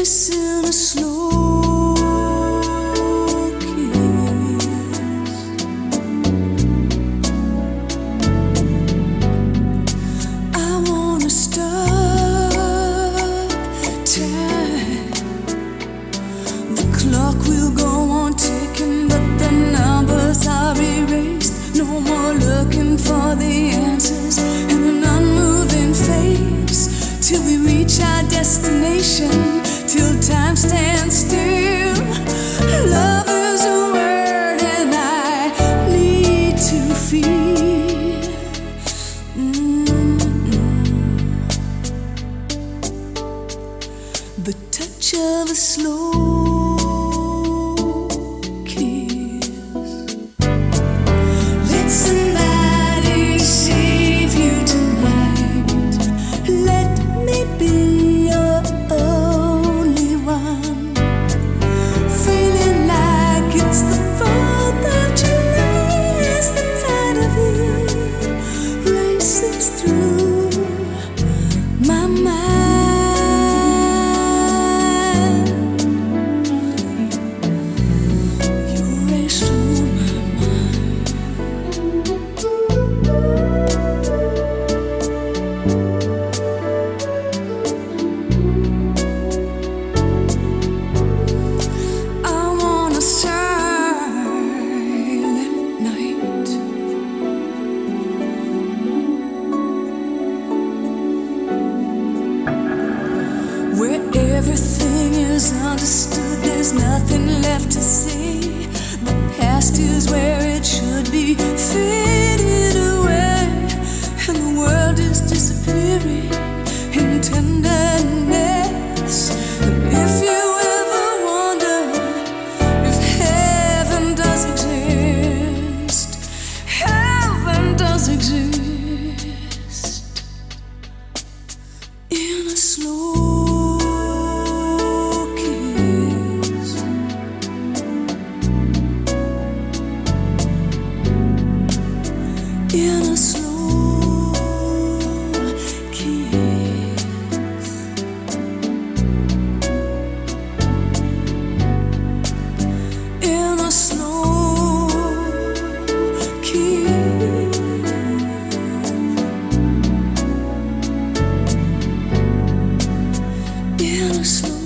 Listen a slow kiss. I wanna stop time. The clock will go on ticking, but the numbers are erased. No more looking for the answers in an unmoving face, till we reach our destination, till time stands still. Love is a word and I need to feel. The touch of a slow kiss. Let somebody save you tonight. Let me be your only one. Feeling like it's the 4th of July as the tide of you races through my mind. You race through my mind. I want a silent night, where everything is understood. There's nothing left to say. The past is where it should be, faded away, and the world is disappearing in tenderness. And if you ever wonder if heaven does exist, heaven does exist in a slow kiss. In a slow kiss. In a slow kiss. In a slow